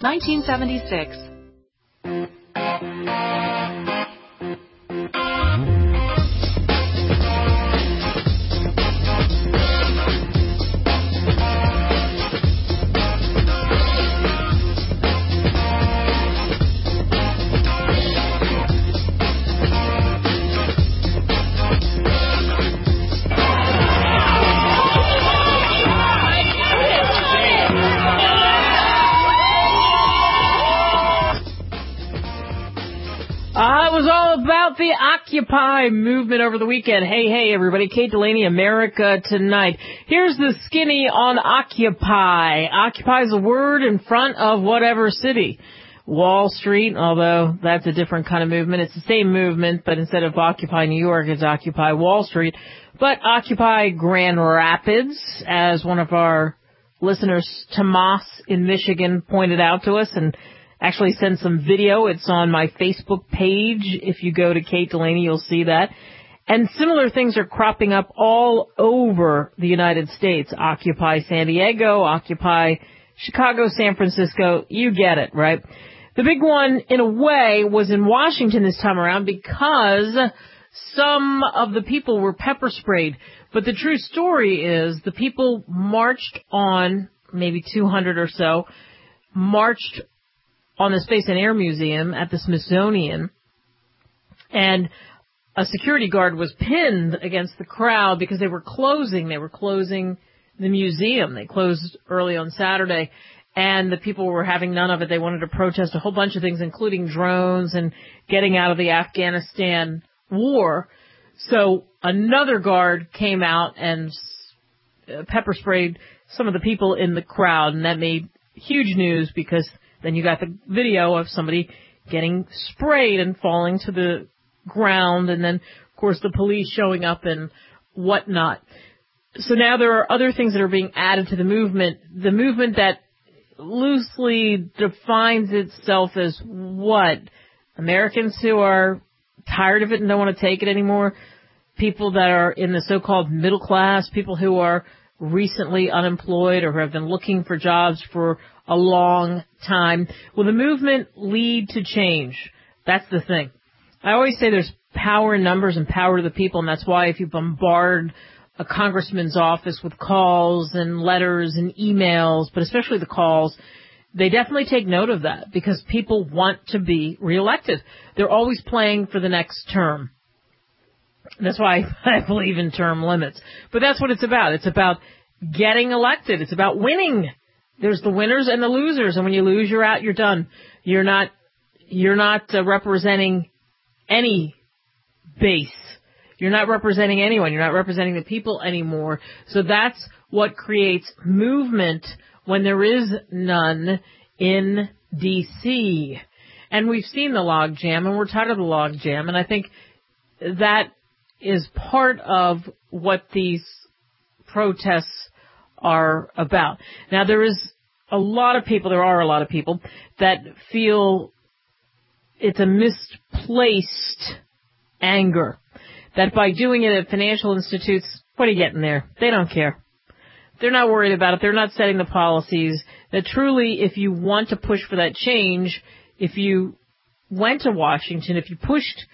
1976. It was all about the Occupy movement over the weekend. Hey, everybody. Kate Delaney, America Tonight. Here's the skinny on Occupy. Occupy is a word in front of whatever city. Wall Street, although that's a different kind of movement. It's the same movement, but instead of Occupy New York, it's Occupy Wall Street. But Occupy Grand Rapids, as one of our listeners, Tomas in Michigan, pointed out to us, and actually sent some video. It's on my Facebook page. If you go to Kate Delaney, you'll see that. And similar things are cropping up all over the United States. Occupy San Diego, Occupy Chicago, San Francisco. You get it, right? The big one, in a way, was in Washington this time around because some of the people were pepper sprayed. But the true story is the people marched on, maybe 200 or so, marched on the Space and Air Museum at the Smithsonian, and a security guard was pinned against the crowd because they were closing. They were closing the museum. They closed early on Saturday, and the people were having none of it. They wanted to protest a whole bunch of things, including drones and getting out of the Afghanistan war. So another guard came out and pepper sprayed some of the people in the crowd, and that made huge news because then you got the video of somebody getting sprayed and falling to the ground, and then, of course, the police showing up and whatnot. So now there are other things that are being added to the movement that loosely defines itself as what? Americans who are tired of it and don't want to take it anymore, people that are in the so-called middle class, people who are recently unemployed or who have been looking for jobs for a long time. Will the movement lead to change? That's the thing. I always say there's power in numbers and power to the people, and that's why if you bombard a congressman's office with calls and letters and emails, but especially the calls, they definitely take note of that because people want to be reelected. They're always playing for the next term. That's why I believe in term limits. But that's what it's about. It's about getting elected. It's about winning. There's the winners and the losers, and when you lose, you're out. You're done. You're not representing any base. You're not representing anyone. You're not representing the people anymore. So that's what creates movement when there is none in D.C. And we've seen the log jam, and we're tired of the log jam, and I think that is part of what these protests are about. Now, there are a lot of people that feel it's a misplaced anger, that by doing it at financial institutes, what are you getting there? They don't care. They're not worried about it. They're not setting the policies. That truly, if you want to push for that change, if you went to Washington, if you pushed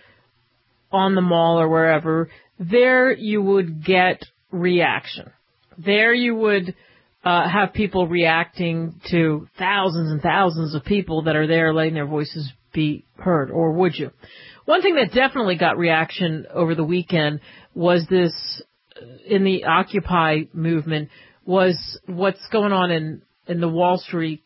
on the mall or wherever, there you would get reaction. There you would have people reacting to thousands and thousands of people that are there letting their voices be heard, or would you? One thing that definitely got reaction over the weekend was this, in the Occupy movement, was what's going on in the Wall Street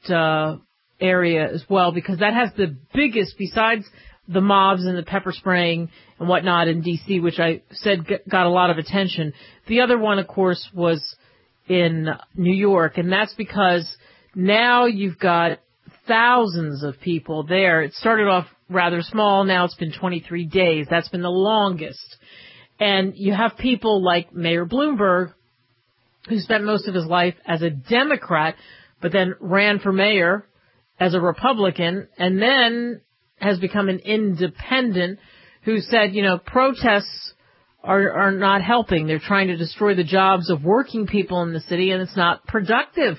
area as well, because that has the biggest, besides the mobs and the pepper spraying and whatnot in D.C., which I said got a lot of attention. The other one, of course, was in New York, and that's because now you've got thousands of people there. It started off rather small. Now it's been 23 days. That's been the longest. And you have people like Mayor Bloomberg, who spent most of his life as a Democrat, but then ran for mayor as a Republican, and then has become an independent, who said, protests are not helping. They're trying to destroy the jobs of working people in the city, and it's not productive.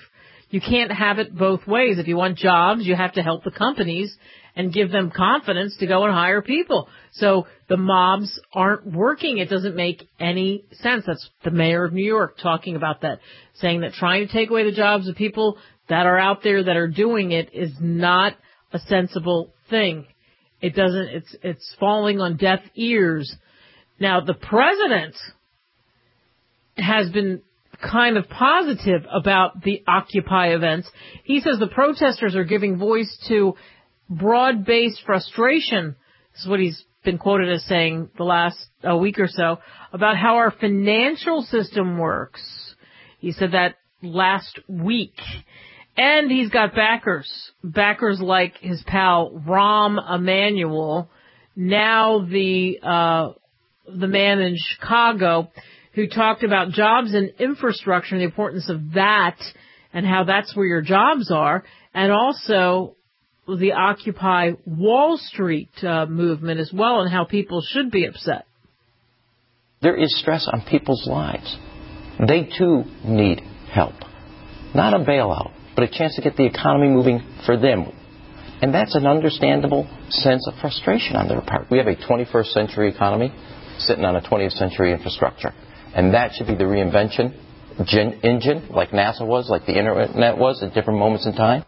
You can't have it both ways. If you want jobs, you have to help the companies and give them confidence to go and hire people. So the mobs aren't working. It doesn't make any sense. That's the mayor of New York talking about that, saying that trying to take away the jobs of people that are out there that are doing it is not a sensible thing. It's falling on deaf ears. Now, the president has been kind of positive about the Occupy events. He says the protesters are giving voice to broad-based frustration. This is what he's been quoted as saying the last week or so about how our financial system works. He said that last week. And he's got backers like his pal Rahm Emanuel, now the man in Chicago who talked about jobs and infrastructure and the importance of that and how that's where your jobs are, and also the Occupy Wall Street movement as well, and how people should be upset. There is stress on people's lives. They, too, need help. Not a bailout, but a chance to get the economy moving for them. And that's an understandable sense of frustration on their part. We have a 21st century economy sitting on a 20th century infrastructure. And that should be the reinvention engine, like NASA was, like the Internet was at different moments in time.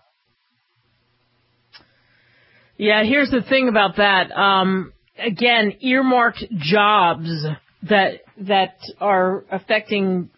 Yeah, here's the thing about that. Again, earmarked jobs that are affecting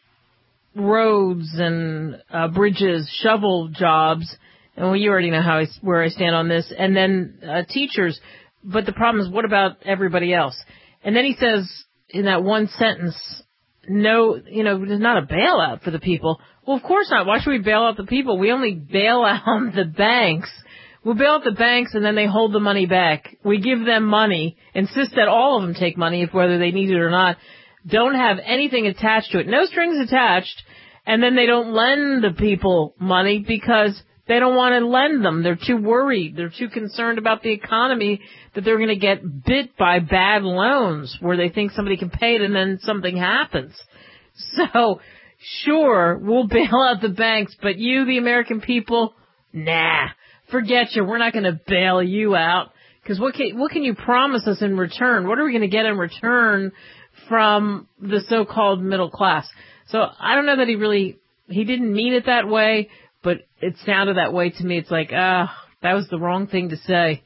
roads and bridges, shovel jobs. And you already know where I stand on this. And then teachers. But the problem is, what about everybody else? And then he says in that one sentence, no, there's not a bailout for the people. Well, of course not. Why should we bail out the people? We only bail out the banks. We'll bail out the banks and then they hold the money back. We give them money, insist that all of them take money, whether they need it or not. Don't have anything attached to it. No strings attached. And then they don't lend the people money because they don't want to lend them. They're too worried. They're too concerned about the economy that they're going to get bit by bad loans where they think somebody can pay it and then something happens. So, sure, we'll bail out the banks, but you, the American people, nah, forget you. We're not going to bail you out. Because what can you promise us in return? What are we going to get in return from the so-called middle class? So I don't know that he didn't mean it that way, but it sounded that way to me. It's like, that was the wrong thing to say.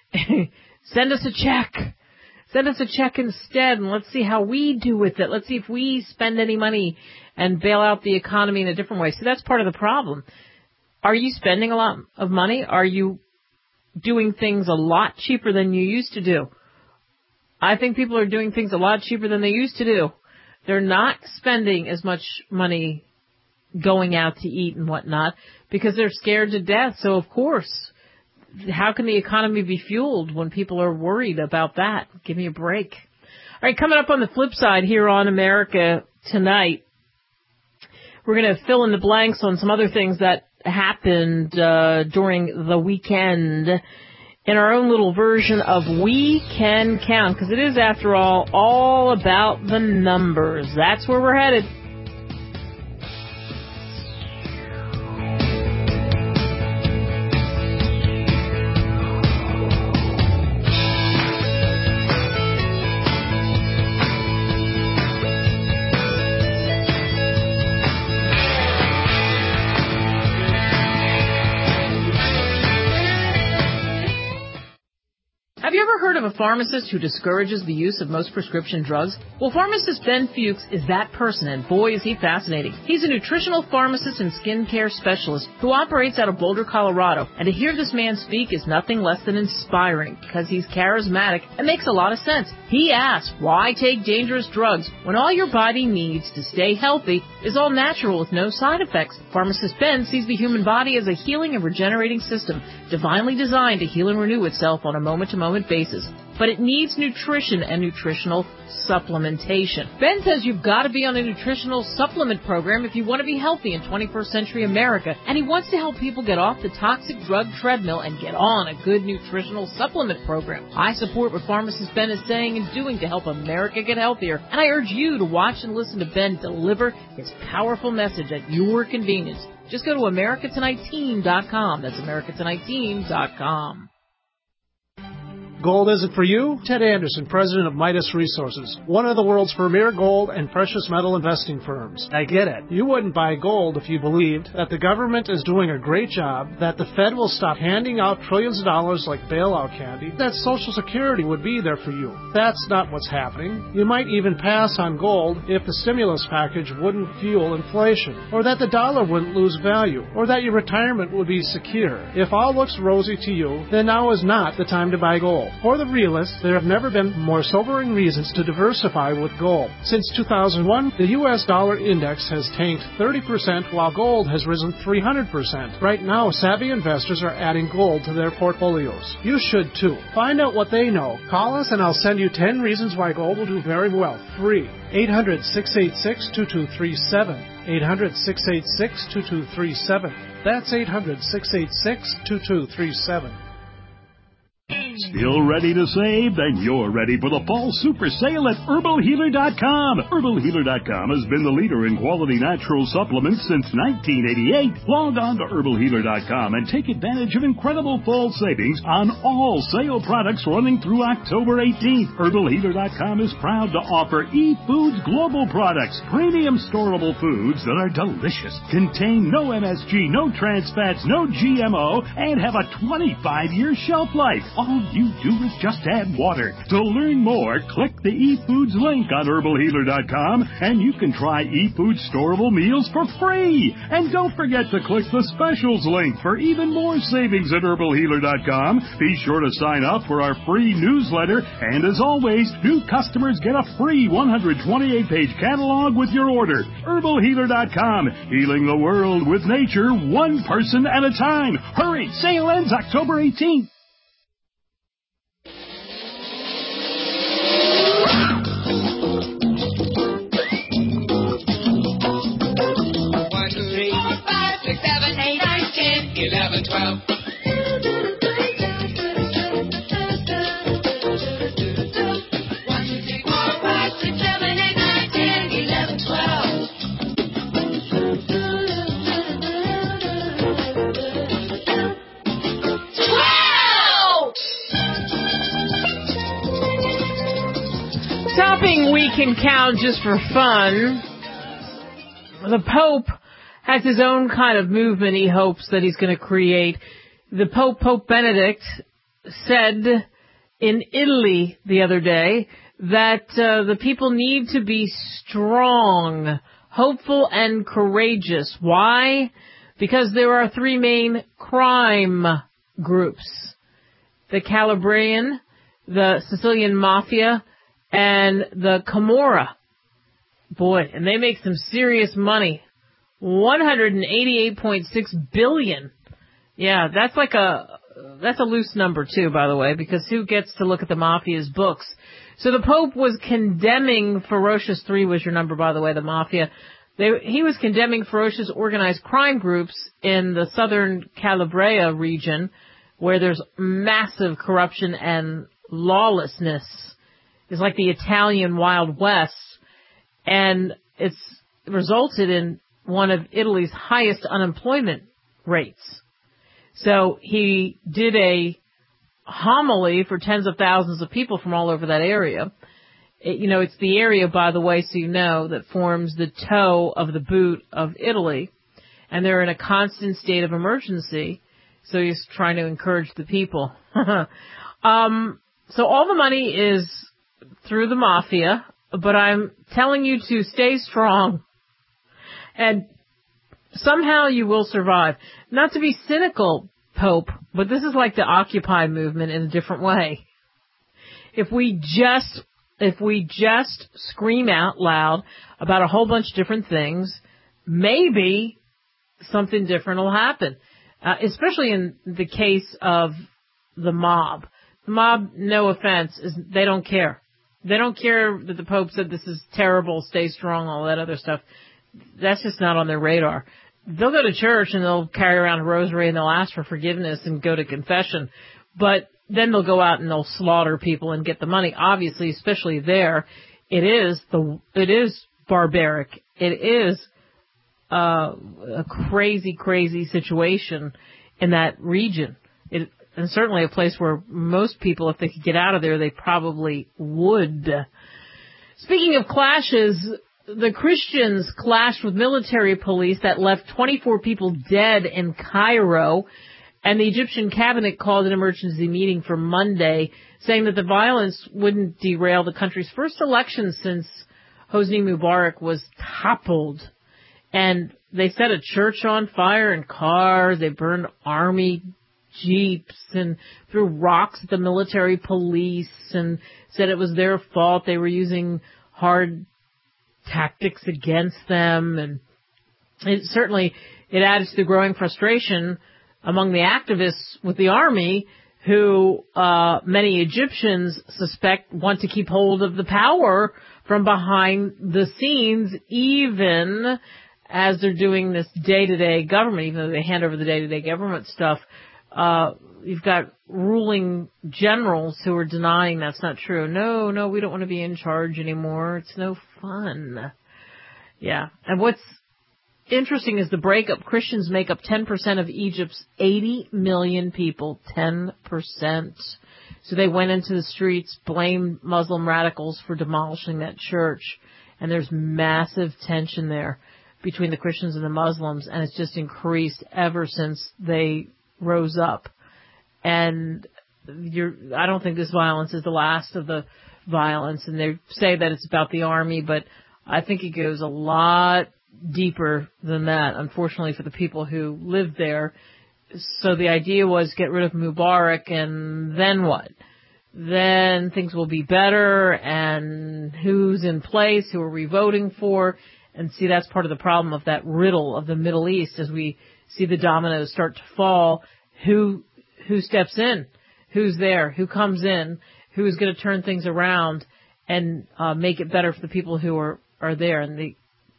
Send us a check. Send us a check instead, and let's see how we do with it. Let's see if we spend any money and bail out the economy in a different way. So that's part of the problem. Are you spending a lot of money? Are you doing things a lot cheaper than you used to do? I think people are doing things a lot cheaper than they used to do. They're not spending as much money going out to eat and whatnot because they're scared to death. So, of course, how can the economy be fueled when people are worried about that? Give me a break. All right, coming up on the flip side here on America Tonight, we're going to fill in the blanks on some other things that happened during the weekend in our own little version of We Can Count, because it is, after all about the numbers. That's where we're headed. Have you ever heard of a pharmacist who discourages the use of most prescription drugs? Well, pharmacist Ben Fuchs is that person, and boy, is he fascinating. He's a nutritional pharmacist and skincare specialist who operates out of Boulder, Colorado. And to hear this man speak is nothing less than inspiring, because he's charismatic and makes a lot of sense. He asks, why take dangerous drugs when all your body needs to stay healthy is all natural with no side effects? Pharmacist Ben sees the human body as a healing and regenerating system, divinely designed to heal and renew itself on a moment-to-moment basis. but it needs nutrition and nutritional supplementation. Ben says you've got to be on a nutritional supplement program if you want to be healthy in 21st century America, and he wants to help people get off the toxic drug treadmill and get on a good nutritional supplement program. I support what pharmacist Ben is saying and doing to help America get healthier, and I urge you to watch and listen to Ben deliver his powerful message at your convenience. Just go to AmericaTonightTeam.com. That's AmericaTonightTeam.com. Gold isn't for you? Ted Anderson, president of Midas Resources, one of the world's premier gold and precious metal investing firms. I get it. You wouldn't buy gold if you believed that the government is doing a great job, that the Fed will stop handing out trillions of dollars like bailout candy, that Social Security would be there for you. That's not what's happening. You might even pass on gold if the stimulus package wouldn't fuel inflation, or that the dollar wouldn't lose value, or that your retirement would be secure. If all looks rosy to you, then now is not the time to buy gold. For the realists, there have never been more sobering reasons to diversify with gold. Since 2001, the U.S. dollar index has tanked 30%, while gold has risen 300%. Right now, savvy investors are adding gold to their portfolios. You should too. Find out what they know. Call us and I'll send you 10 reasons why gold will do very well. Free. 800-686-2237. 800-686-2237. That's 800-686-2237. Still ready to save? Then you're ready for the fall super sale at HerbalHealer.com. HerbalHealer.com has been the leader in quality natural supplements since 1988. Log on to HerbalHealer.com and take advantage of incredible fall savings on all sale products running through October 18th. HerbalHealer.com is proud to offer eFoods Global products, premium storable foods that are delicious, contain no MSG, no trans fats, no GMO, and have a 25-year shelf life. All you do is just add water. To learn more, click the eFoods link on HerbalHealer.com, and you can try eFoods storable meals for free. And don't forget to click the specials link for even more savings at HerbalHealer.com. Be sure to sign up for our free newsletter, and as always, new customers get a free 128-page catalog with your order. HerbalHealer.com, healing the world with nature, one person at a time. Hurry, sale ends October 18th. Topping we can count just for fun. The Pope has his own kind of movement he hopes that he's going to create. The Pope Benedict, said in Italy the other day that the people need to be strong, hopeful, and courageous. Why? Because there are three main crime groups: the Calabrian, the Sicilian Mafia, and the Camorra. Boy, and they make some serious money. $188.6 billion. Yeah, that's a loose number too, by the way, because who gets to look at the Mafia's books? So the Pope was condemning ferocious, 3 was your number, by the way, the Mafia. He was condemning ferocious organized crime groups in the southern Calabria region, where there's massive corruption and lawlessness. It's like the Italian Wild West, and it's resulted in one of Italy's highest unemployment rates. So he did a homily for tens of thousands of people from all over that area. It's the area, by the way, so you know, that forms the toe of the boot of Italy, and they're in a constant state of emergency, so he's trying to encourage the people. So all the money is through the Mafia, but I'm telling you to stay strong, and somehow you will survive. Not to be cynical, Pope, but this is like the Occupy movement in a different way. If we just scream out loud about a whole bunch of different things, maybe something different will happen, especially in the case of the mob. The mob, no offense, they don't care. They don't care that the Pope said this is terrible, stay strong, all that other stuff. That's just not on their radar. They'll go to church and they'll carry around a rosary and they'll ask for forgiveness and go to confession. But then they'll go out and they'll slaughter people and get the money. Obviously, especially there, it is barbaric. It is a crazy, crazy situation in that region. And certainly a place where most people, if they could get out of there, they probably would. Speaking of clashes, the Christians clashed with military police that left 24 people dead in Cairo, and the Egyptian cabinet called an emergency meeting for Monday, saying that the violence wouldn't derail the country's first election since Hosni Mubarak was toppled. And they set a church on fire and cars, they burned army jeeps and threw rocks at the military police and said it was their fault. They were using hard tactics against them. And it added to the growing frustration among the activists with the army, who many Egyptians suspect want to keep hold of the power from behind the scenes, even as they're doing this day-to-day government, even though they hand over the day-to-day government stuff. You've got ruling generals who are denying that's not true. No, we don't want to be in charge anymore. It's no fun. Yeah. And what's interesting is the breakup. Christians make up 10% of Egypt's 80 million people. 10%. So they went into the streets, blamed Muslim radicals for demolishing that church. And there's massive tension there between the Christians and the Muslims. And it's just increased ever since they rose up. And I don't think this violence is the last of the violence. And they say that it's about the army, but I think it goes a lot deeper than that, unfortunately, for the people who live there. So the idea was get rid of Mubarak, and then what? Then things will be better, and who's in place, who are we voting for? And see, that's part of the problem of that riddle of the Middle East as we see the dominoes start to fall. Who steps in? Who's there? Who comes in? Who's going to turn things around and make it better for the people who are there? And the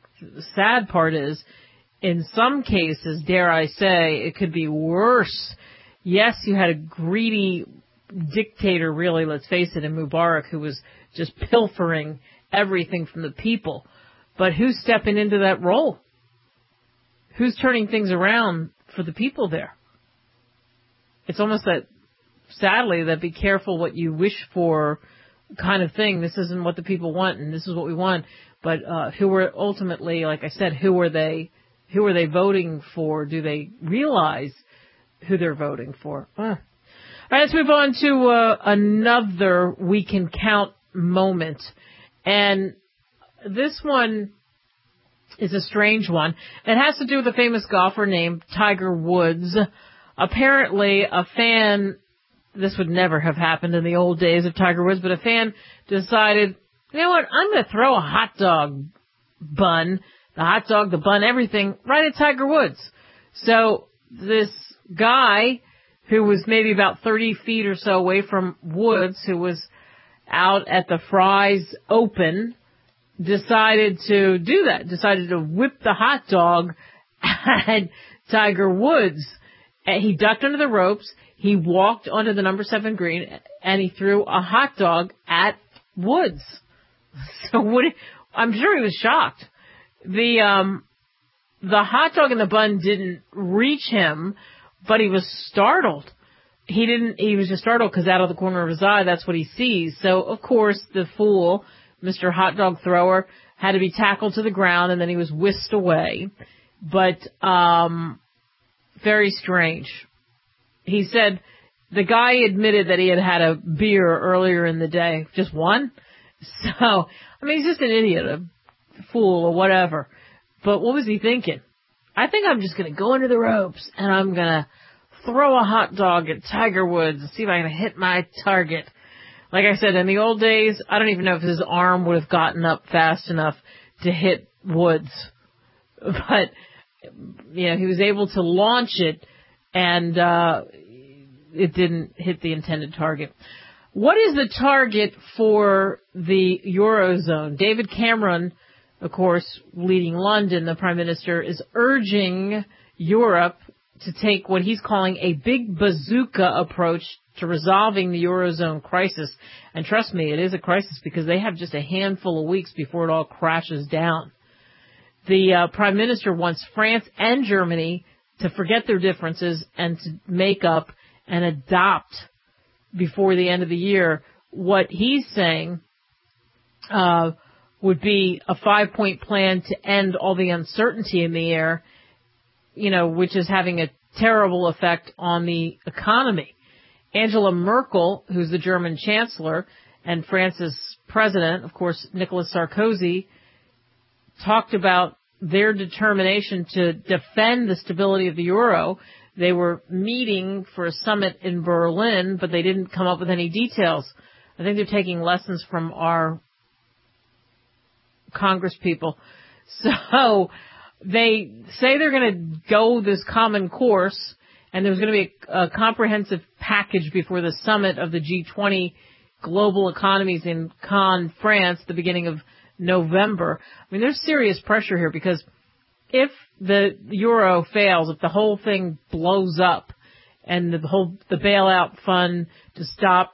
sad part is, in some cases, dare I say, it could be worse. Yes, you had a greedy dictator, really, let's face it, in Mubarak, who was just pilfering everything from the people. But who's stepping into that role? Who's turning things around for the people there? It's almost that, sadly, that be careful what you wish for kind of thing. This isn't what the people want, and this is what we want. But who are ultimately, like I said, who are they voting for? Do they realize who they're voting for? All right, let's move on to another we can count moment. And this one is a strange one. It has to do with a famous golfer named Tiger Woods. Apparently, a fan, this would never have happened in the old days of Tiger Woods, but a fan decided, you know what, I'm going to throw a hot dog bun, the bun, everything, right at Tiger Woods. So this guy, who was maybe about 30 feet or so away from Woods, who was out at the Fry's Open, decided to do that, decided to whip the hot dog at Tiger Woods. He ducked under the ropes, he walked onto the number 7 green, and he threw a hot dog at Woods. So I'm sure he was shocked. The hot dog in the bun didn't reach him, but he was startled. He was just startled because out of the corner of his eye, that's what he sees. So, of course, the fool, Mr. Hot Dog Thrower, had to be tackled to the ground, and then he was whisked away. But, very strange. He said the guy admitted that he had had a beer earlier in the day. Just one? So, I mean, he's just an idiot, a fool or whatever. But what was he thinking? I think I'm just going to go under the ropes and I'm going to throw a hot dog at Tiger Woods and see if I can hit my target. Like I said, in the old days, I don't even know if his arm would have gotten up fast enough to hit Woods. But, you know, he was able to launch it, and it didn't hit the intended target. What is the target for the Eurozone? David Cameron, of course, leading London, the Prime Minister, is urging Europe to take what he's calling a big bazooka approach to resolving the Eurozone crisis. And trust me, it is a crisis because they have just a handful of weeks before it all crashes down. The Prime Minister wants France and Germany to forget their differences and to make up and adopt before the end of the year what he's saying would be a 5-point plan to end all the uncertainty in the air, which is having a terrible effect on the economy. Angela Merkel, who's the German chancellor, and France's president, of course, Nicolas Sarkozy, talked about their determination to defend the stability of the euro. They were meeting for a summit in Berlin, but they didn't come up with any details. I think they're taking lessons from our Congress people. So they say they're going to go this common course, and there's going to be a comprehensive package before the summit of the G20 global economies in Cannes, France, the beginning of November. I mean, there's serious pressure here because if the euro fails, if the whole thing blows up and the bailout fund to stop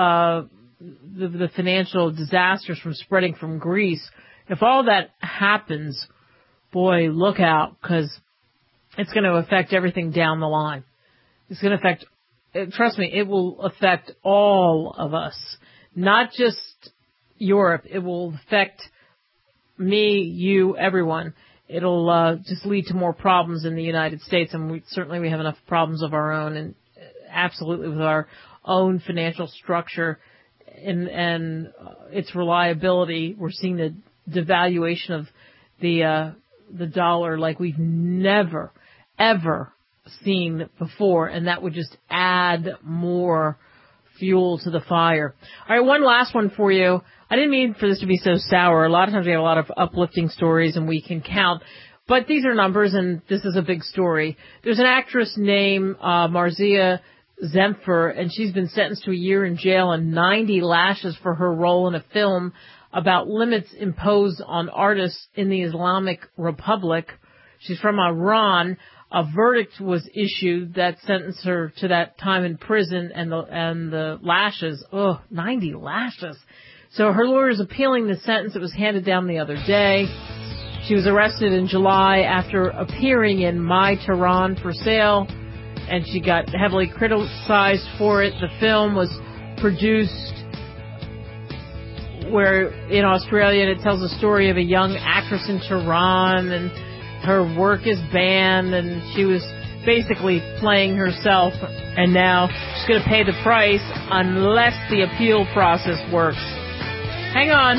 the financial disasters from spreading from Greece, if all that happens, boy, look out, because it's going to affect everything down the line. It's going to affect, trust me, it will affect all of us, not just Europe. It will affect me, you, everyone. It'll just lead to more problems in the United States, and we have enough problems of our own, and absolutely with our own financial structure and its reliability. We're seeing the devaluation of the dollar like we've never, ever seen before, and that would just add more fuel to the fire. All right, one last one for you. I didn't mean for this to be so sour. A lot of times we have a lot of uplifting stories and we can count, but these are numbers and this is a big story. There's an actress named Marzia Zemfir, and she's been sentenced to a year in jail and 90 lashes for her role in a film about limits imposed on artists in the Islamic Republic. She's from Iran. A verdict was issued that sentenced her to that time in prison and the lashes. 90 lashes. So her lawyer is appealing the sentence that was handed down the other day. She was arrested in July after appearing in My Tehran for Sale, and she got heavily criticized for it. The film was produced in Australia, and it tells the story of a young actress in Tehran, and her work is banned, and she was basically playing herself, and now she's going to pay the price unless the appeal process works. Hang on.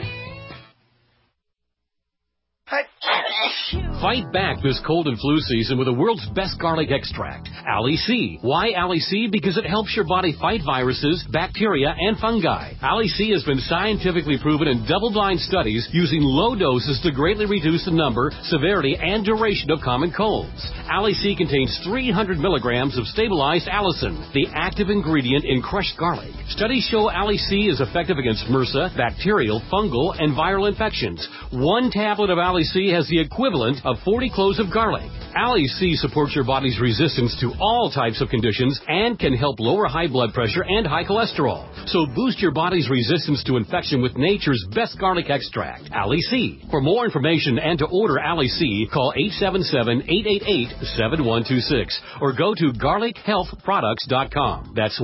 Fight back this cold and flu season with the world's best garlic extract, Ali C. Why Ali C? Because it helps your body fight viruses, bacteria, and fungi. Ali C has been scientifically proven in double-blind studies using low doses to greatly reduce the number, severity, and duration of common colds. Ali C contains 300 milligrams of stabilized allicin, the active ingredient in crushed garlic. Studies show Ali C is effective against MRSA, bacterial, fungal, and viral infections. One tablet of Ali C has the equivalent of 40 cloves of garlic. Ali C supports your body's resistance to all types of conditions and can help lower high blood pressure and high cholesterol. So boost your body's resistance to infection with nature's best garlic extract, Ali C. For more information and to order Ali C, call 877-888-7126 or go to garlichealthproducts.com. That's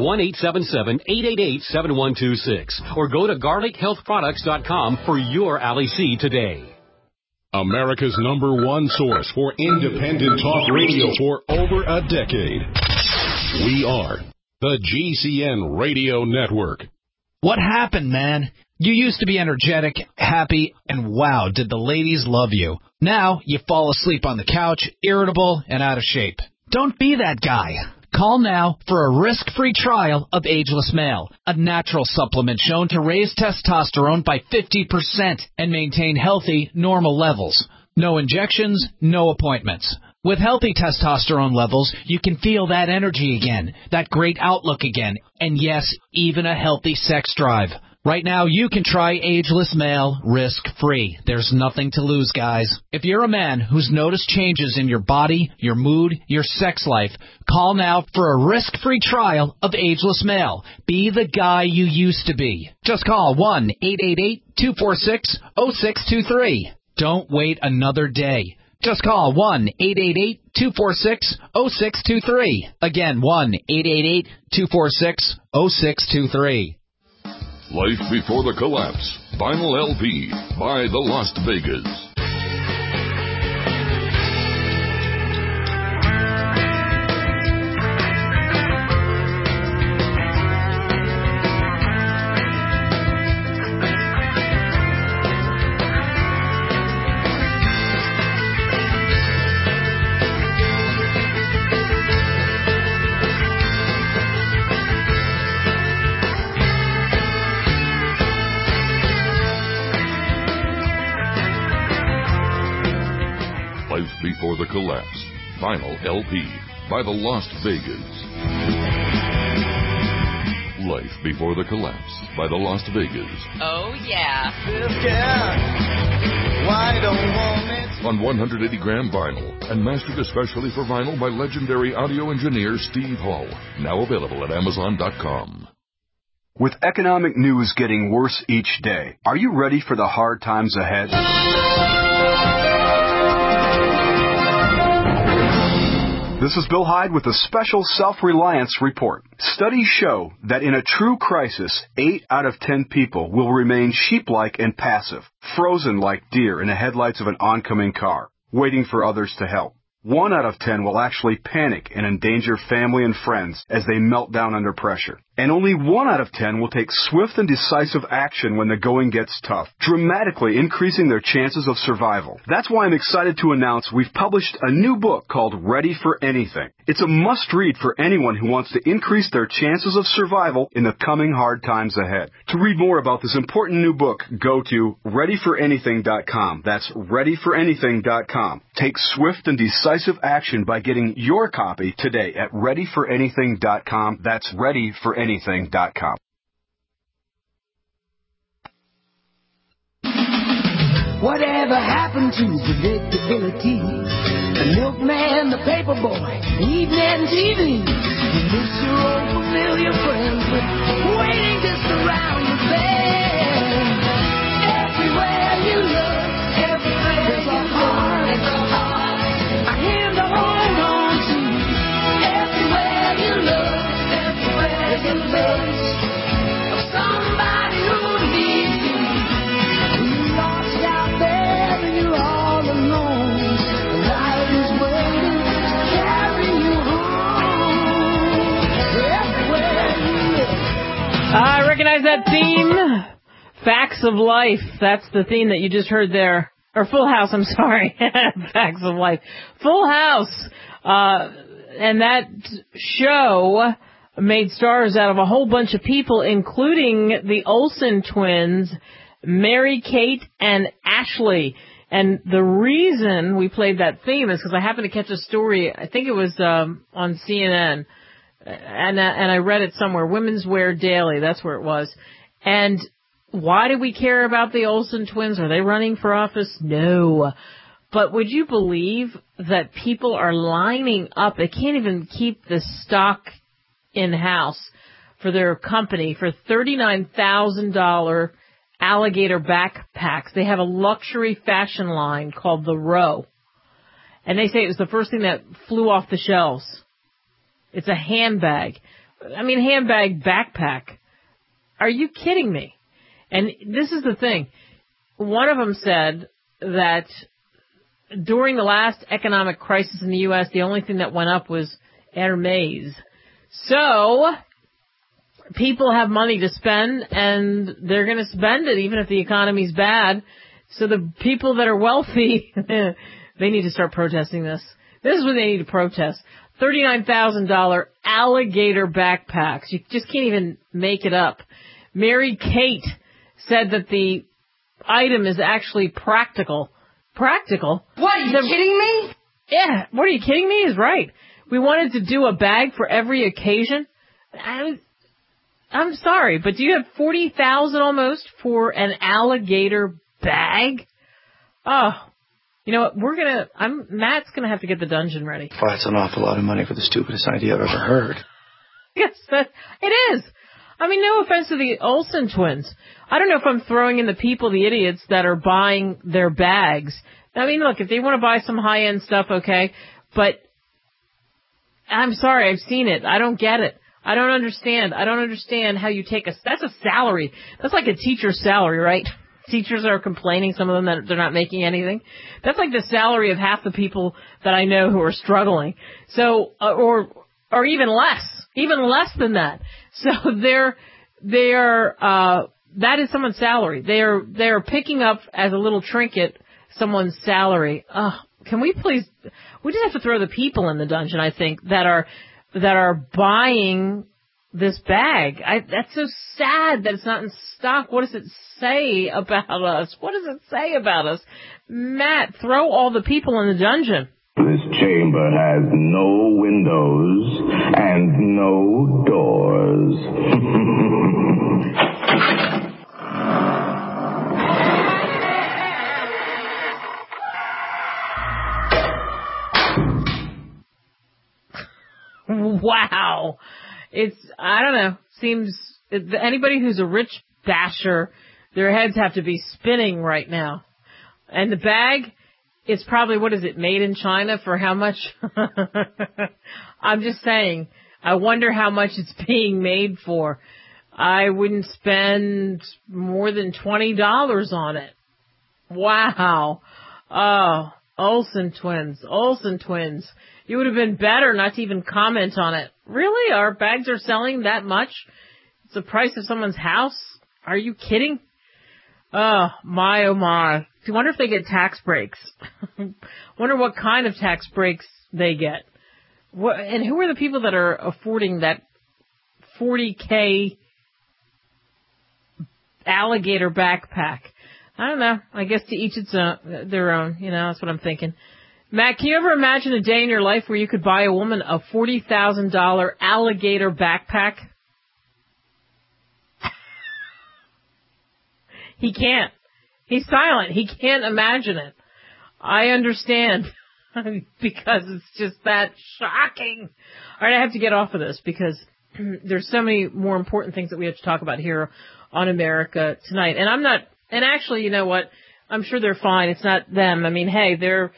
1-877-888-7126 or go to garlichealthproducts.com for your Ali C today. America's #1 source for independent talk radio for over a decade. We are the GCN Radio Network. What happened, man? You used to be energetic, happy, and wow, did the ladies love you. Now you fall asleep on the couch, irritable, and out of shape. Don't be that guy. Call now for a risk-free trial of Ageless Male, a natural supplement shown to raise testosterone by 50% and maintain healthy, normal levels. No injections, no appointments. With healthy testosterone levels, you can feel that energy again, that great outlook again, and yes, even a healthy sex drive. Right now, you can try Ageless Male risk-free. There's nothing to lose, guys. If you're a man who's noticed changes in your body, your mood, your sex life, call now for a risk-free trial of Ageless Male. Be the guy you used to be. Just call 1-888-246-0623. Don't wait another day. Just call 1-888-246-0623. Again, 1-888-246-0623. Life Before the Collapse, Vinyl LP by the Las Vegas. Before the Collapse, Vinyl LP by the Las Vegas. Life Before the Collapse by the Las Vegas. Oh, yeah. On 180-gram vinyl and mastered especially for vinyl by legendary audio engineer Steve Hall. Now available at Amazon.com. With economic news getting worse each day, are you ready for the hard times ahead? This is Bill Hyde with a special self-reliance report. Studies show that in a true crisis, 8 out of 10 people will remain sheep-like and passive, frozen like deer in the headlights of an oncoming car, waiting for others to help. 1 out of 10 will actually panic and endanger family and friends as they melt down under pressure. And only 1 out of 10 will take swift and decisive action when the going gets tough, dramatically increasing their chances of survival. That's why I'm excited to announce we've published a new book called Ready for Anything. It's a must-read for anyone who wants to increase their chances of survival in the coming hard times ahead. To read more about this important new book, go to ReadyForAnything.com. That's ReadyForAnything.com. Take swift and decisive action by getting your copy today at ReadyForAnything.com. That's ReadyForAnything.com. Whatever happened to predictability? The milkman, the paper boy, evening TV. You miss your old familiar friends, but waiting just around the bend. Everywhere you look, there's a heart, a hand to hold on to. Everywhere you look, there's a face of somebody who needs you. You're lost out there and you're all alone. Life is waiting to carry you home. Everywhere you look. I recognize that theme. Facts of Life. That's the theme that you just heard there. Or Full House, I'm sorry. Facts of Life. Full House. And that show made stars out of a whole bunch of people, including the Olsen twins, Mary-Kate and Ashley. And the reason we played that theme is because I happened to catch a story, I think it was on CNN, and I read it somewhere, Women's Wear Daily, that's where it was. And why do we care about the Olsen twins? Are they running for office? No. But would you believe that people are lining up? They can't even keep the stock in-house for their company for $39,000 alligator backpacks. They have a luxury fashion line called The Row. And they say it was the first thing that flew off the shelves. It's a handbag. I mean, handbag backpack. Are you kidding me? And this is the thing. One of them said that during the last economic crisis in the U.S., the only thing that went up was Hermes. So people have money to spend, and they're going to spend it even if the economy's bad. So the people that are wealthy, they need to start protesting this. This is what they need to protest. $39,000 alligator backpacks. You just can't even make it up. Mary-Kate said that the item is actually practical. Practical? What, are you kidding me? Yeah, what are you kidding me? He's right. We wanted to do a bag for every occasion. I'm sorry, but do you have $40,000 almost for an alligator bag? Oh, you know what? Matt's gonna have to get the dungeon ready. Well, that's an awful lot of money for the stupidest idea I've ever heard. Yes, it is. I mean, no offense to the Olsen twins. I don't know if I'm throwing in the idiots that are buying their bags. I mean, look, if they want to buy some high-end stuff, okay, but I'm sorry, I've seen it. I don't get it. I don't understand. I don't understand how you take that's a salary. That's like a teacher's salary, right? Teachers are complaining, some of them, that they're not making anything. That's like the salary of half the people that I know who are struggling. So, or even less than that. So that is someone's salary. They are picking up as a little trinket someone's salary. Can we just have to throw the people in the dungeon, I think, that are buying this bag. That's so sad that it's not in stock. What does it say about us? What does it say about us? Matt, throw all the people in the dungeon. This chamber has no windows and no doors. Wow. I don't know, anybody who's a rich basher, their heads have to be spinning right now. And the bag is probably, made in China for how much? I'm just saying, I wonder how much it's being made for. I wouldn't spend more than $20 on it. Wow. Oh, Olsen twins. You would have been better not to even comment on it. Really? Our bags are selling that much? It's the price of someone's house? Are you kidding? Oh my. I wonder if they get tax breaks. Wonder what kind of tax breaks they get. And who are the people that are affording that $40K alligator backpack? I don't know. I guess to each their own. That's what I'm thinking. Matt, can you ever imagine a day in your life where you could buy a woman a $40,000 alligator backpack? He can't. He's silent. He can't imagine it. I understand. Because it's just that shocking. All right, I have to get off of this because there's so many more important things that we have to talk about here on America Tonight. And actually, you know what? I'm sure they're fine. It's not them. I mean, hey, they're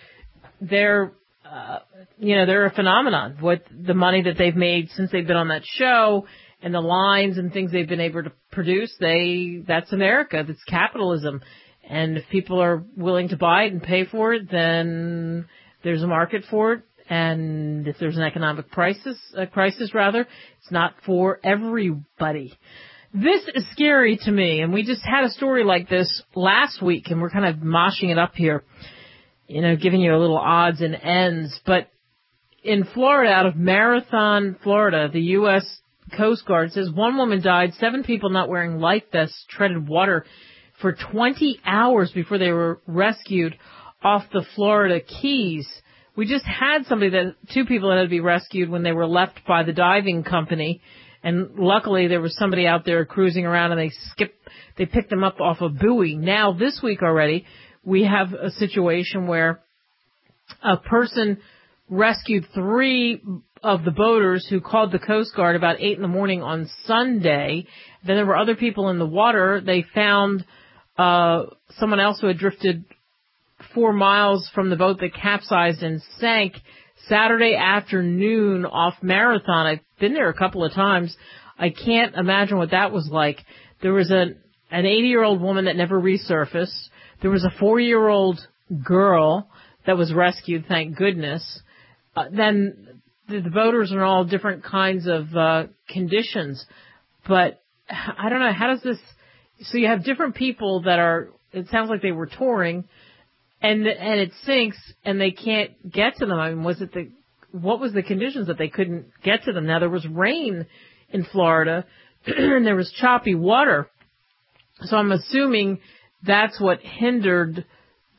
a phenomenon. What the money that they've made since they've been on that show and the lines and things they've been able to produce, that's America. That's capitalism. And if people are willing to buy it and pay for it, then there's a market for it. And if there's an economic crisis, it's not for everybody. This is scary to me. And we just had a story like this last week, and we're kind of moshing it up here, giving you a little odds and ends. But in Florida, out of Marathon, Florida, the U.S. Coast Guard says one woman died, 7 people not wearing life vests treaded water for 20 hours before they were rescued off the Florida Keys. We just had 2 people that had to be rescued when they were left by the diving company. And luckily there was somebody out there cruising around and they picked them up off a buoy. Now this week already, we have a situation where a person rescued 3 of the boaters who called the Coast Guard about 8 in the morning on Sunday. Then there were other people in the water. They found someone else who had drifted 4 miles from the boat that capsized and sank Saturday afternoon off Marathon. I've been there a couple of times. I can't imagine what that was like. There was an 80-year-old woman that never resurfaced. There was a 4-year-old girl that was rescued, thank goodness. Then the boaters are in all different kinds of conditions. But I don't know, how does this... So you have different people that are... It sounds like they were touring, and it sinks, and they can't get to them. I mean, what was the conditions that they couldn't get to them? Now, there was rain in Florida, and there was choppy water. So I'm assuming that's what hindered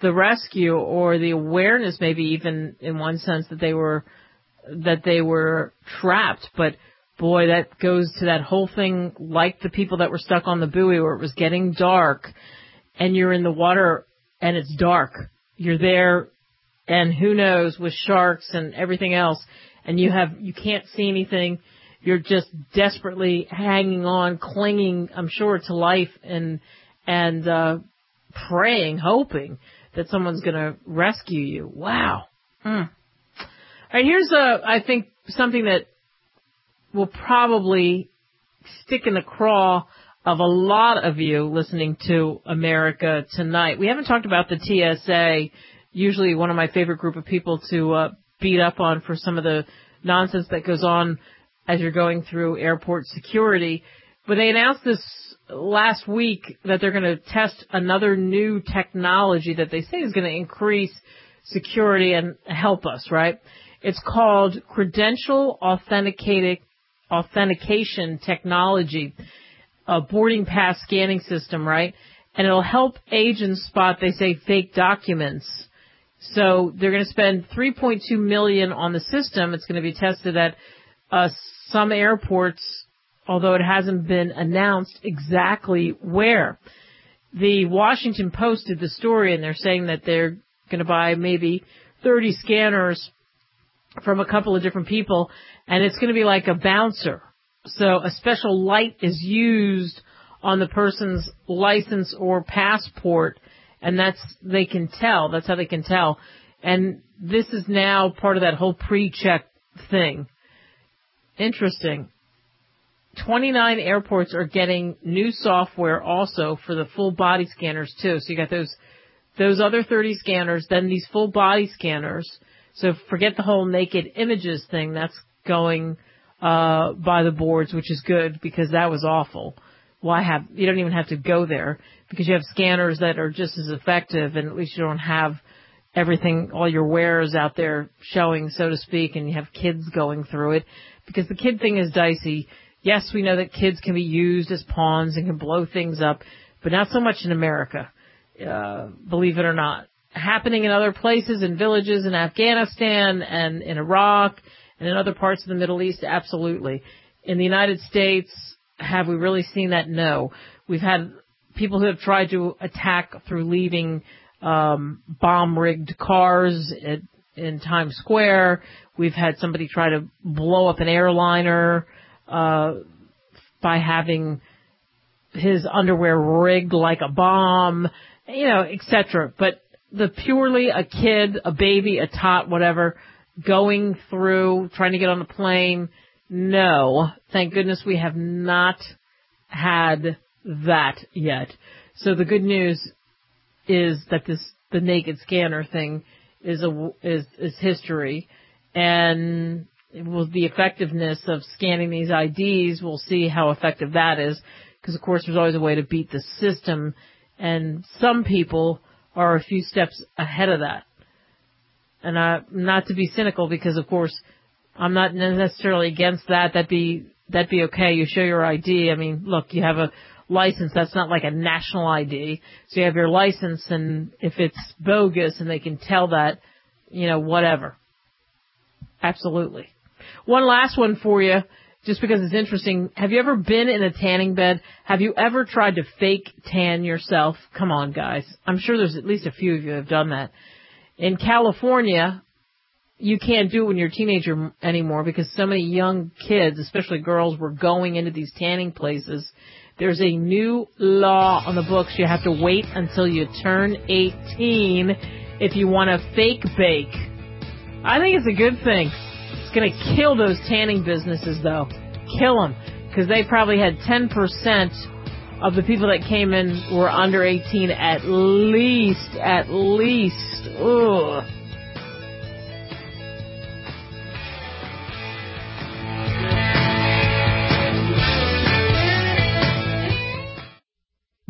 the rescue or the awareness, maybe even in one sense that they were trapped. But boy, that goes to that whole thing, like the people that were stuck on the buoy where it was getting dark and you're in the water and it's dark. You're there, and who knows, with sharks and everything else, and you can't see anything. You're just desperately hanging on, clinging, I'm sure, to life and praying, hoping that someone's going to rescue you. Wow. All right, here's I think something that will probably stick in the craw of a lot of you listening to America Tonight. We haven't talked about the TSA, usually one of my favorite group of people to beat up on for some of the nonsense that goes on as you're going through airport security. But they announced this last week that they're going to test another new technology that they say is going to increase security and help us, right? It's called credential authentication technology, a boarding pass scanning system, right? And it'll help agents spot, they say, fake documents. So they're going to spend $3.2 million on the system. It's going to be tested at some airports, although it hasn't been announced exactly where. The Washington Post did the story, and they're saying that they're going to buy maybe 30 scanners from a couple of different people, and it's going to be like a bouncer. So a special light is used on the person's license or passport, and that's how they can tell. And this is now part of that whole pre-check thing. Interesting. 29 airports are getting new software also for the full body scanners too. So you got those other 30 scanners, then these full body scanners. So forget the whole naked images thing. That's going by the boards, which is good because that was awful. You don't even have to go there because you have scanners that are just as effective, and at least you don't have everything, all your wares out there showing, so to speak, and you have kids going through it because the kid thing is dicey. Yes, we know that kids can be used as pawns and can blow things up, but not so much in America, believe it or not. Happening in other places, in villages in Afghanistan and in Iraq and in other parts of the Middle East, absolutely. In the United States, have we really seen that? No. We've had people who have tried to attack through leaving bomb-rigged cars in Times Square. We've had somebody try to blow up an airliner by having his underwear rigged like a bomb, etc. But the purely a kid, a baby, a tot, whatever, going through, trying to get on the plane, no. Thank goodness we have not had that yet. So the good news is that the naked scanner thing is history, and the effectiveness of scanning these IDs, we'll see how effective that is, because of course there's always a way to beat the system, and some people are a few steps ahead of that. And not to be cynical, because of course I'm not necessarily against that. That'd be okay. You show your ID. I mean, look, you have a license. That's not like a national ID. So you have your license, and if it's bogus and they can tell that, whatever. Absolutely. One last one for you, just because it's interesting. Have you ever been in a tanning bed? Have you ever tried to fake tan yourself? Come on, guys. I'm sure there's at least a few of you who have done that. In California, you can't do it when you're a teenager anymore because so many young kids, especially girls, were going into these tanning places. There's a new law on the books. You have to wait until you turn 18 if you want to fake bake. I think it's a good thing. It's going to kill those tanning businesses, though. Kill them. Because they probably had 10% of the people that came in were under 18 at least. Ugh.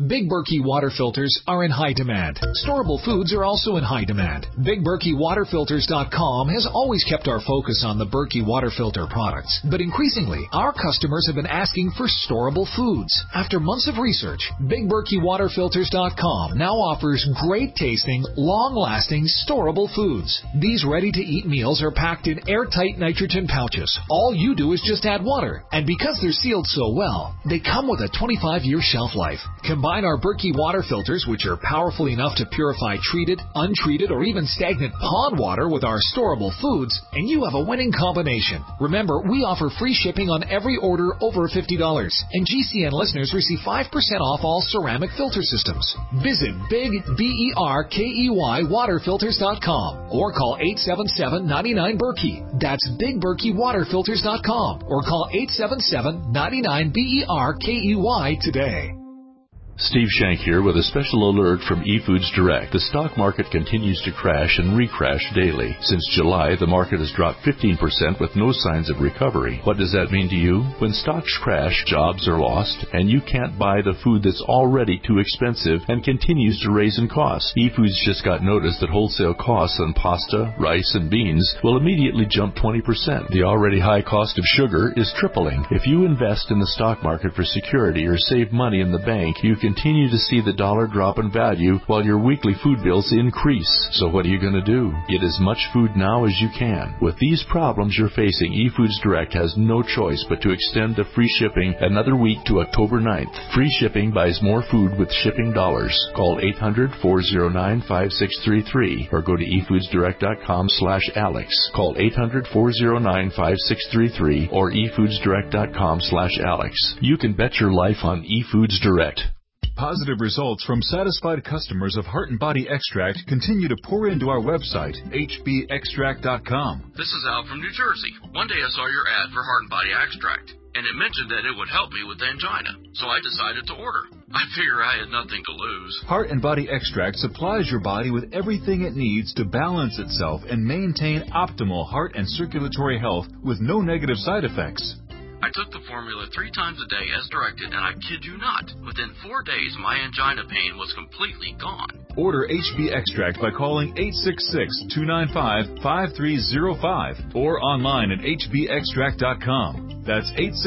Big Berkey water filters are in high demand. Storable foods are also in high demand. BigBerkeyWaterFilters.com has always kept our focus on the Berkey water filter products, but increasingly, our customers have been asking for storable foods. After months of research, BigBerkeyWaterFilters.com now offers great tasting, long-lasting, storable foods. These ready-to-eat meals are packed in airtight nitrogen pouches. All you do is just add water, and because they're sealed so well, they come with a 25-year shelf life. Combine our Berkey water filters, which are powerful enough to purify treated, untreated, or even stagnant pond water with our storable foods, and you have a winning combination. Remember, we offer free shipping on every order over $50, and GCN listeners receive 5% off all ceramic filter systems. Visit BigBerkeyWaterFilters.com or call 877-99-BERKEY. That's BigBerkeyWaterFilters.com or call 877-99-BERKEY today. Steve Shank here with a special alert from eFoods Direct. The stock market continues to crash and recrash daily. Since July, the market has dropped 15% with no signs of recovery. What does that mean to you? When stocks crash, jobs are lost, and you can't buy the food that's already too expensive and continues to raise in cost. eFoods just got notice that wholesale costs on pasta, rice, and beans will immediately jump 20%. The already high cost of sugar is tripling. If you invest in the stock market for security or save money in the bank, you continue to see the dollar drop in value while your weekly food bills increase. So what are you going to do? Get as much food now as you can. With these problems you're facing, eFoods Direct has no choice but to extend the free shipping another week to October 9th. Free shipping buys more food with shipping dollars. Call 800-409-5633 or go to efoodsdirect.com/Alex. Call 800-409-5633 or efoodsdirect.com/Alex. You can bet your life on eFoods Direct. Positive results from satisfied customers of Heart and Body Extract continue to pour into our website, hbextract.com. This is Al from New Jersey. One day I saw your ad for Heart and Body Extract, and it mentioned that it would help me with angina, so I decided to order. I figure I had nothing to lose. Heart and Body Extract supplies your body with everything it needs to balance itself and maintain optimal heart and circulatory health with no negative side effects. I took the formula 3 times a day as directed, and I kid you not, within 4 days my angina pain was completely gone. Order HB Extract by calling 866-295-5305 or online at hbextract.com. That's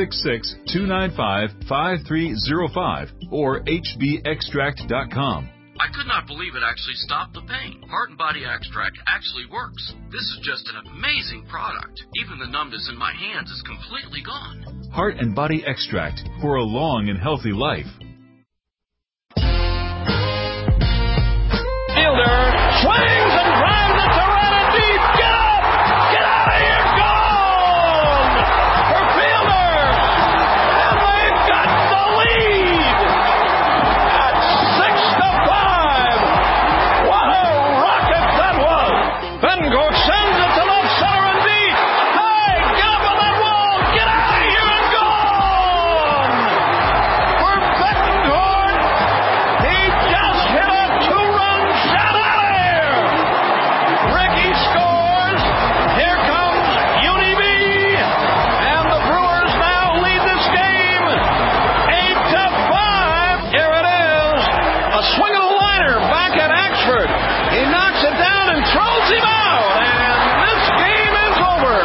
866-295-5305 or hbextract.com. I could not believe it actually stopped the pain. Heart and Body Extract actually works. This is just an amazing product. Even the numbness in my hands is completely gone. Heart and Body Extract for a long and healthy life. Fielder swings and drives it to right and deep. Get up! Get out of here! Gone! For Fielder! And they've got the lead! At 6-5! What a rocket that was! Bengoch sends it to left center and deep. Hey, get up on that wall! Get out of here and gone! For Bettendorf, he just hit a 2-run shot out of here! Ricky scores. Here comes UNB, and the Brewers now lead this game 8-5. Here it is. A swing of the liner back at Axford. He knocks it down and throws him out, and this game is over.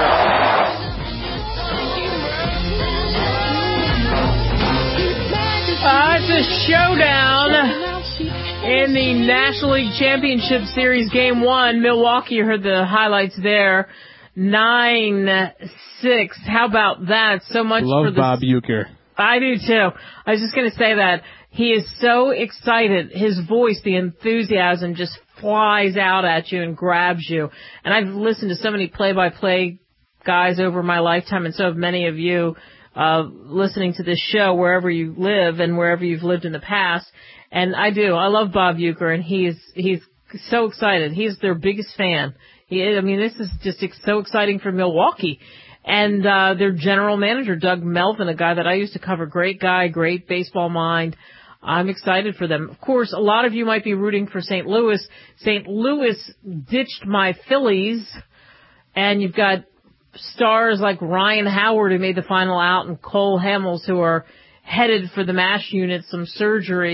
It's a showdown in the National League Championship Series Game 1. Milwaukee, you heard the highlights there. 9-6. How about that? So much Love for the... Bob Uecker. I do too. I was just going to say that. He is so excited. His voice, the enthusiasm just flies out at you and grabs you. And I've listened to so many play-by-play guys over my lifetime, and so have many of you listening to this show wherever you live and wherever you've lived in the past. And I do. I love Bob Uecker, and he's so excited. He's their biggest fan. This is just so exciting for Milwaukee. And their general manager, Doug Melvin, a guy that I used to cover, great guy, great baseball mind. I'm excited for them. Of course, a lot of you might be rooting for St. Louis. St. Louis ditched my Phillies, and you've got stars like Ryan Howard, who made the final out, and Cole Hamels, who are headed for the MASH unit, some surgery.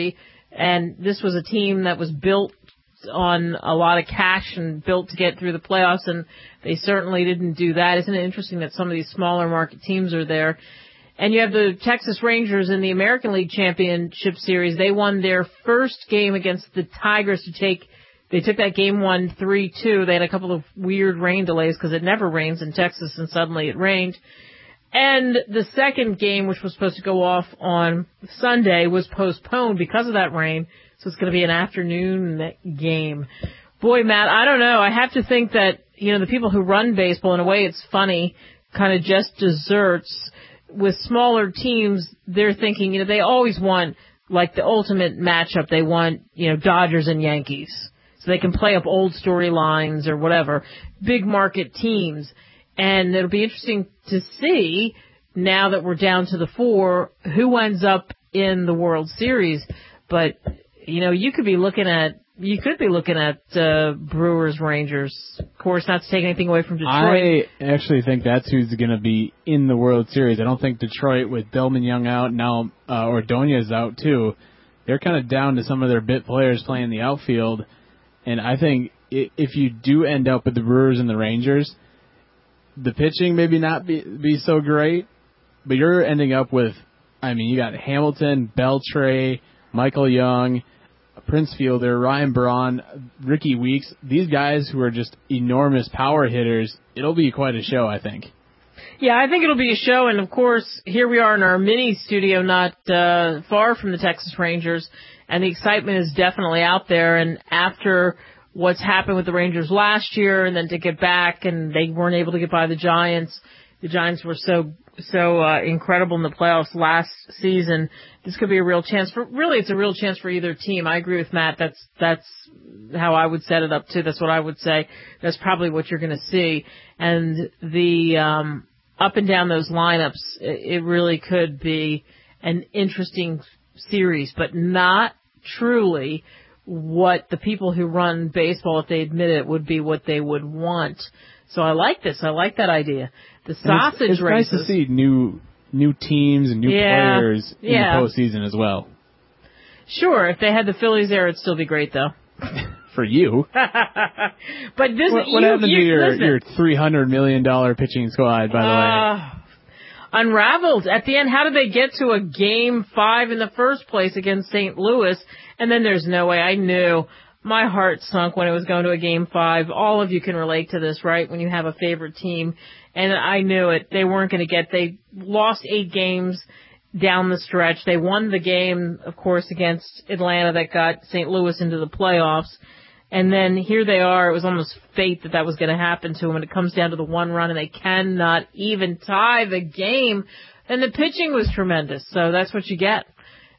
And this was a team that was built on a lot of cash and built to get through the playoffs, and they certainly didn't do that. Isn't it interesting that some of these smaller market teams are there? And you have the Texas Rangers in the American League Championship Series. They won their first game against the Tigers they took that game 3-2. They had a couple of weird rain delays because it never rains in Texas, and suddenly it rained. And the second game, which was supposed to go off on Sunday, was postponed because of that rain. So it's going to be an afternoon game. Boy, Matt, I don't know. I have to think that, the people who run baseball, in a way it's funny, kind of just desserts. With smaller teams, they're thinking, they always want, like, the ultimate matchup. They want, Dodgers and Yankees. So they can play up old storylines or whatever. Big market teams. And it'll be interesting to see, now that we're down to the 4, who ends up in the World Series. But, you could be looking at Brewers, Rangers. Of course, not to take anything away from Detroit. I actually think that's who's going to be in the World Series. I don't think Detroit, with Billman Young out, now Ordonez out too, they're kind of down to some of their bit players playing the outfield. And I think if you do end up with the Brewers and the Rangers, the pitching maybe not be so great, but you're ending up with, you got Hamilton, Beltre, Michael Young, Prince Fielder, Ryan Braun, Ricky Weeks, these guys who are just enormous power hitters. It'll be quite a show, I think. Yeah, I think it'll be a show, and of course, here we are in our mini studio not far from the Texas Rangers, and the excitement is definitely out there, and after what's happened with the Rangers last year, and then to get back, and they weren't able to get by the Giants were so incredible in the playoffs last season. This could be a real chance it's a real chance for either team. I agree with Matt. That's how I would set it up too. That's what I would say. That's probably what you're going to see. And the up and down those lineups, it really could be an interesting series, but not truly what the people who run baseball, if they admit it, would be what they would want. So I like this. I like that idea. The sausage it's races. Nice to see new teams and new players in the postseason as well. Sure. If they had the Phillies there, it'd still be great, though. For you. But this, what happened to your $300 million pitching squad, by the way? Unraveled. At the end, how did they get to a Game 5 in the first place against St. Louis? And then there's no way. I knew. My heart sunk when it was going to a Game 5. All of you can relate to this, right? When you have a favorite team. And I knew it. They weren't going to they lost 8 games down the stretch. They won the game, of course, against Atlanta that got St. Louis into the playoffs. And then here they are. It was almost fate that was going to happen to them. And it comes down to the one run, and they cannot even tie the game. And the pitching was tremendous. So that's what you get.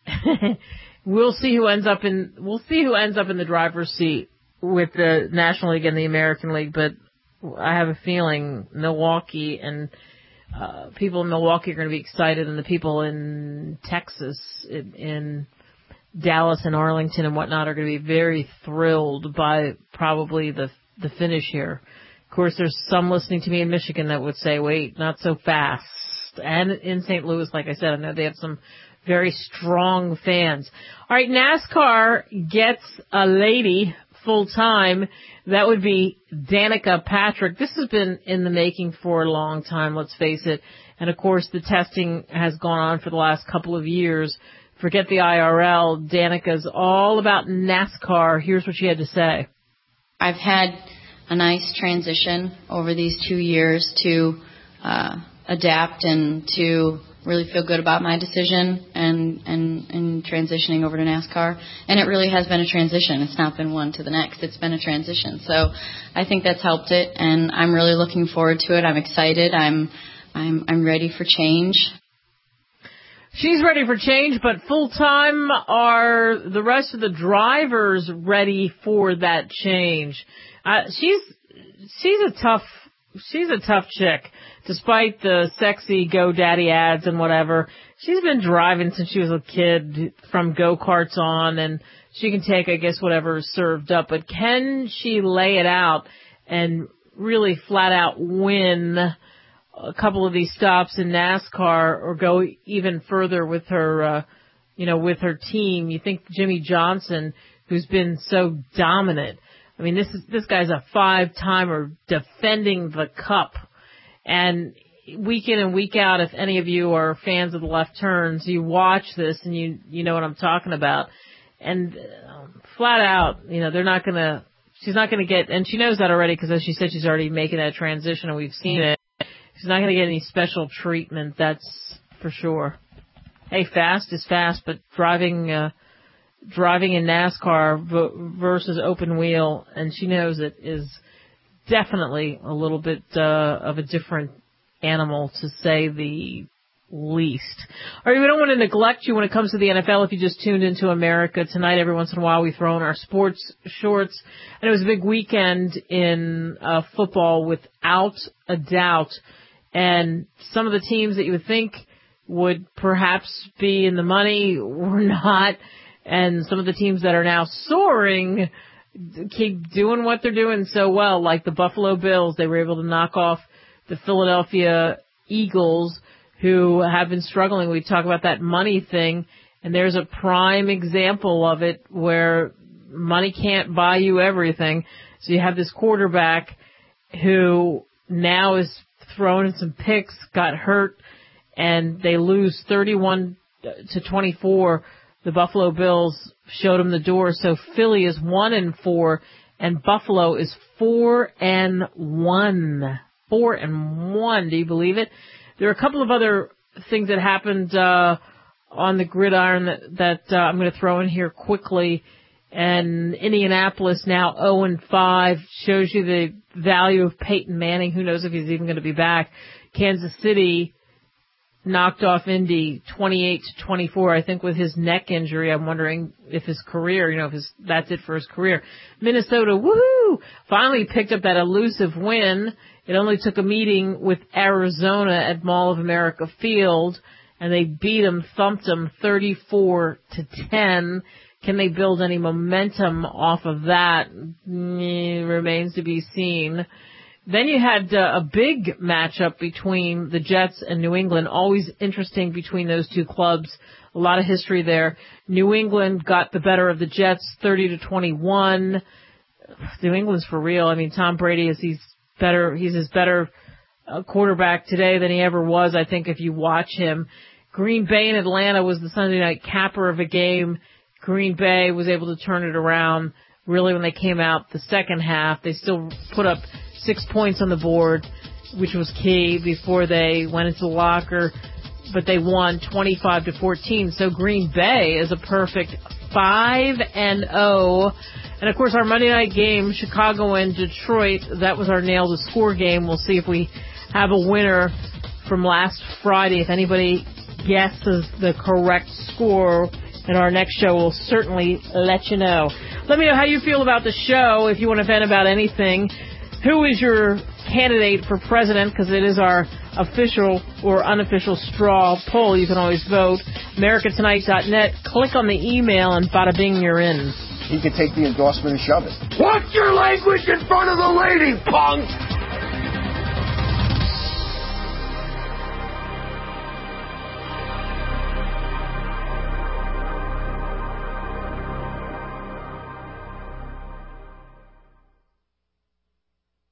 We'll see who ends up in the driver's seat with the National League and the American League, but I have a feeling Milwaukee and people in Milwaukee are going to be excited, and the people in Texas, in Dallas and Arlington and whatnot, are going to be very thrilled by probably the finish here. Of course, there's some listening to me in Michigan that would say, wait, not so fast. And in St. Louis, like I said, I know they have some very strong fans. All right, NASCAR gets a lady full-time. That would be Danica Patrick. This has been in the making for a long time, let's face it. And, of course, the testing has gone on for the last couple of years. Forget the IRL. Danica's all about NASCAR. Here's what she had to say. I've had a nice transition over these 2 years to adapt and to really feel good about my decision and transitioning over to NASCAR. And it really has been a transition. It's not been one to the next. It's been a transition. So I think that's helped it, and I'm really looking forward to it. I'm excited. I'm ready for change. She's ready for change, but full-time, are the rest of the drivers ready for that change? She's a tough chick. Despite the sexy GoDaddy ads and whatever, she's been driving since she was a kid, from go-karts on, and she can take, I guess, whatever is served up. But can she lay it out and really flat out win a couple of these stops in NASCAR, or go even further with her with her team. You think Jimmy Johnson, who's been so dominant. I mean, this guy's a 5-timer defending the cup. And week in and week out, if any of you are fans of the Left Turns, you watch this and you know what I'm talking about. And flat out, they're not going to, she's not going to get, and she knows that already because as she said, she's already making that transition and we've seen it. She's not going to get any special treatment, that's for sure. Hey, fast is fast, but driving in NASCAR versus open wheel, and she knows it, is definitely a little bit of a different animal, to say the least. All right, we don't want to neglect you when it comes to the NFL. If you just tuned into America Tonight, every once in a while we throw in our sports shorts. And it was a big weekend in football without a doubt. And some of the teams that you would think would perhaps be in the money were not. And some of the teams that are now soaring keep doing what they're doing so well, like the Buffalo Bills. They were able to knock off the Philadelphia Eagles, who have been struggling. We talk about that money thing, and there's a prime example of it where money can't buy you everything. So you have this quarterback who now is thrown in some picks, got hurt, and they lose 31-24. The Buffalo Bills showed them the door. So Philly is 1-4, and Buffalo is 4-1. 4-1. Do you believe it? There are a couple of other things that happened on the gridiron that I'm going to throw in here quickly. And Indianapolis now 0-5 shows you the value of Peyton Manning. Who knows if he's even going to be back? Kansas City knocked off Indy 28-24. I think with his neck injury, I'm wondering if his career, that's it for his career. Minnesota, woohoo! Finally picked up that elusive win. It only took a meeting with Arizona at Mall of America Field, and they beat them, thumped them 34-10. Can they build any momentum off of that? Remains to be seen. Then you had a big matchup between the Jets and New England. Always interesting between those two clubs. A lot of history there. New England got the better of the Jets 30-21. New England's for real. I mean, Tom Brady he's his better quarterback today than he ever was, I think, if you watch him. Green Bay and Atlanta was the Sunday night capper of a game. Green Bay was able to turn it around really when they came out the second half. They still put up 6 points on the board, which was key before they went into the locker, but they won 25-14. So Green Bay is a perfect 5-0. And of course, our Monday night game, Chicago and Detroit, that was our nail to score game. We'll see if we have a winner from last Friday. If anybody guesses the correct score in our next show, we'll certainly let you know. Let me know how you feel about the show. If you want to vent about anything, who is your candidate for president? Because it is our official or unofficial straw poll. You can always vote. AmericaTonight.net. Click on the email and bada bing, you're in. He can take the endorsement and shove it. Watch your language in front of the lady, punk!